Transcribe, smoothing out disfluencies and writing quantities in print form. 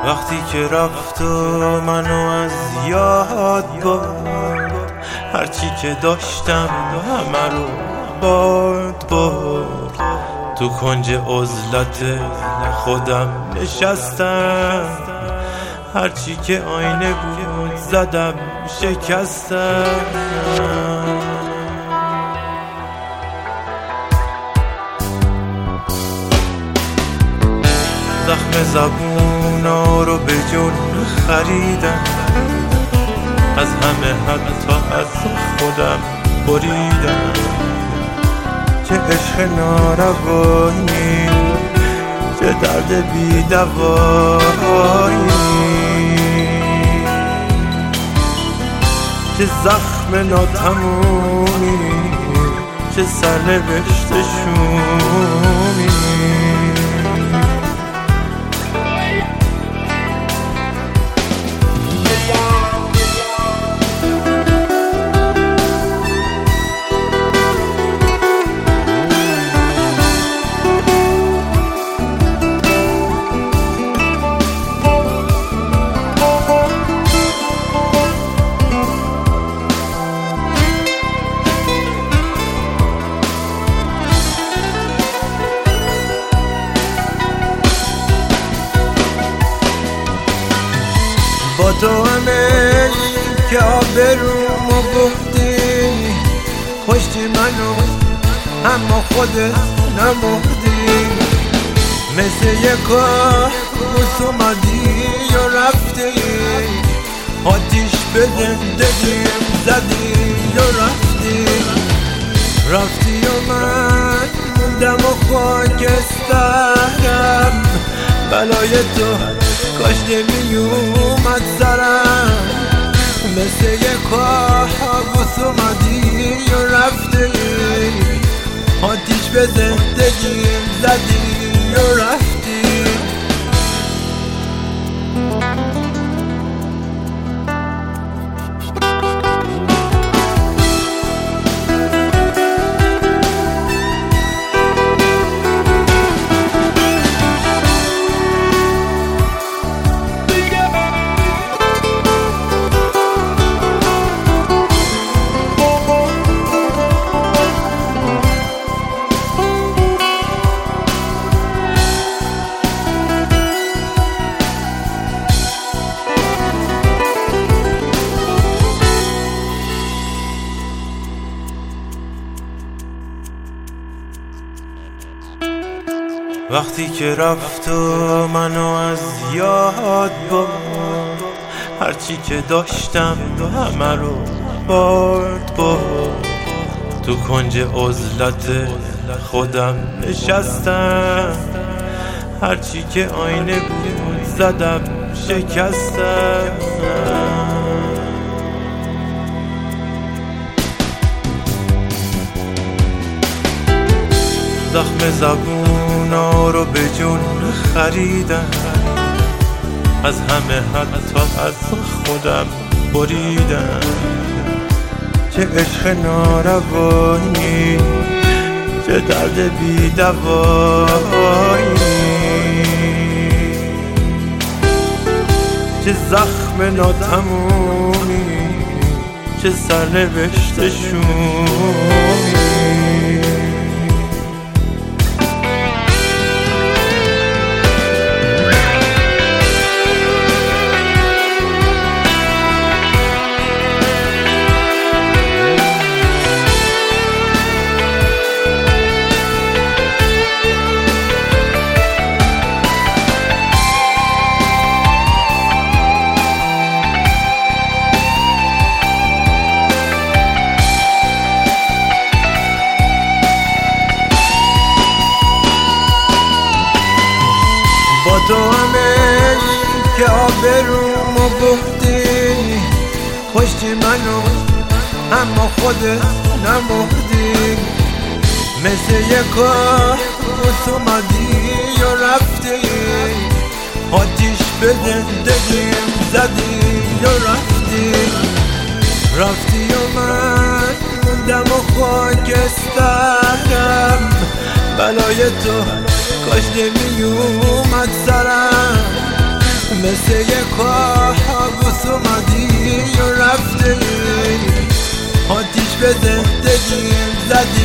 وقتی که رفت و منو از یاد برد، هرچی که داشتم همه رو برد. تو کنج عزلت خودم نشستم، هرچی که آینه بود زدم شکستم. زخم زبونا رو به جون خریدم، از همه حتی از خودم بریدم. چه عشق ناروایی، چه درد بی دوایی، چه زخم ناتمومی، چه سرنوشت شومی. با تو همه که آبرومو بردی، کشتی منو اما خودت نمردی. مثل یک کابوس اومدی و رفتی، آتیش به زندگیم زدی و رفتی و من موندم و خاکسترم. بلای تو کاش نمی اومد سرم، مثل یک کابوس اومدی و رفتی، آتیش به زندگیم زدی و رفتی. وقتی که رفت و منو از یاد برد، هرچی که داشتم همه رو برد. تو کنج عزلت خودم نشستم، هرچی که آینه بود زدم شکستم. زخم زبونا رو به جون خریدم، از همه حتی از خودم بریدم. چه عشق ناروایی، چه درد بی دوایی، چه زخم ناتمومی، چه سرنوشت شومی. با تو همه که آبرومو بردی، کشتی منو اما خودت نمردی. مثل یک کابوس اومدی و رفتی، آتیش به زندگیم زدی و رفتی و من موندم و خاکسترم. بلای تو کاش نمی اومد سرم، مثل یه کابوس اومدی و رفتی، آتیش به زندگیم زدی